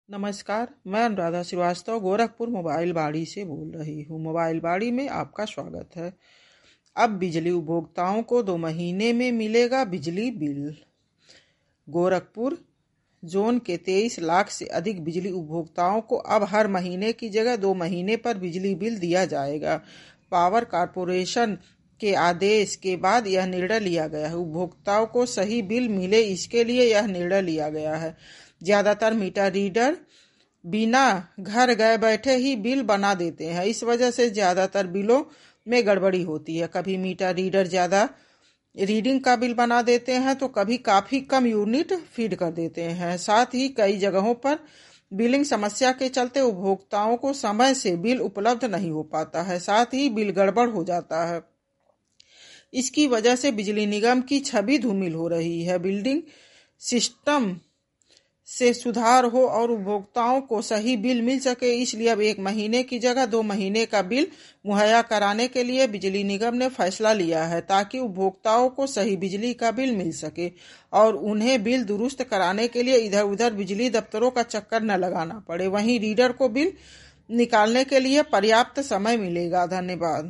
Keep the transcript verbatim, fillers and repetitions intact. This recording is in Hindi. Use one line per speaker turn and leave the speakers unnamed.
नमस्कार, मैं अनुराधा श्रीवास्तव गोरखपुर मोबाइल बाड़ी से बोल रही हूँ। मोबाइल बाड़ी में आपका स्वागत है। अब बिजली उपभोक्ताओं को दो महीने में मिलेगा बिजली बिल। गोरखपुर जोन के तेईस लाख से अधिक बिजली उपभोक्ताओं को अब हर महीने की जगह दो महीने पर बिजली बिल दिया जाएगा। पावर कॉर्पोरेशन के आदेश के बाद यह निर्णय लिया गया है। उपभोक्ताओं को सही बिल मिले, इसके लिए यह निर्णय लिया गया है। ज्यादातर मीटर रीडर बिना घर गए बैठे ही बिल बना देते हैं। इस वजह से ज्यादातर बिलों में गड़बड़ी होती है। कभी मीटर रीडर ज्यादा रीडिंग का बिल बना देते हैं तो कभी काफी कम यूनिट फीड कर देते हैं। साथ ही कई जगहों पर बिलिंग समस्या के चलते उपभोक्ताओं को समय से बिल उपलब्ध नहीं हो पाता है। साथ ही बिल गड़बड़ हो जाता है। इसकी वजह से बिजली निगम की छवि धूमिल हो रही है। बिल्डिंग सिस्टम से सुधार हो और उपभोक्ताओं को सही बिल मिल सके, इसलिए अब एक महीने की जगह दो महीने का बिल मुहैया कराने के लिए बिजली निगम ने फैसला लिया है, ताकि उपभोक्ताओं को सही बिजली का बिल मिल सके और उन्हें बिल दुरुस्त कराने के लिए इधर उधर बिजली दफ्तरों का चक्कर न लगाना पड़े। वहीं रीडर को बिल निकालने के लिए पर्याप्त समय मिलेगा। धन्यवाद।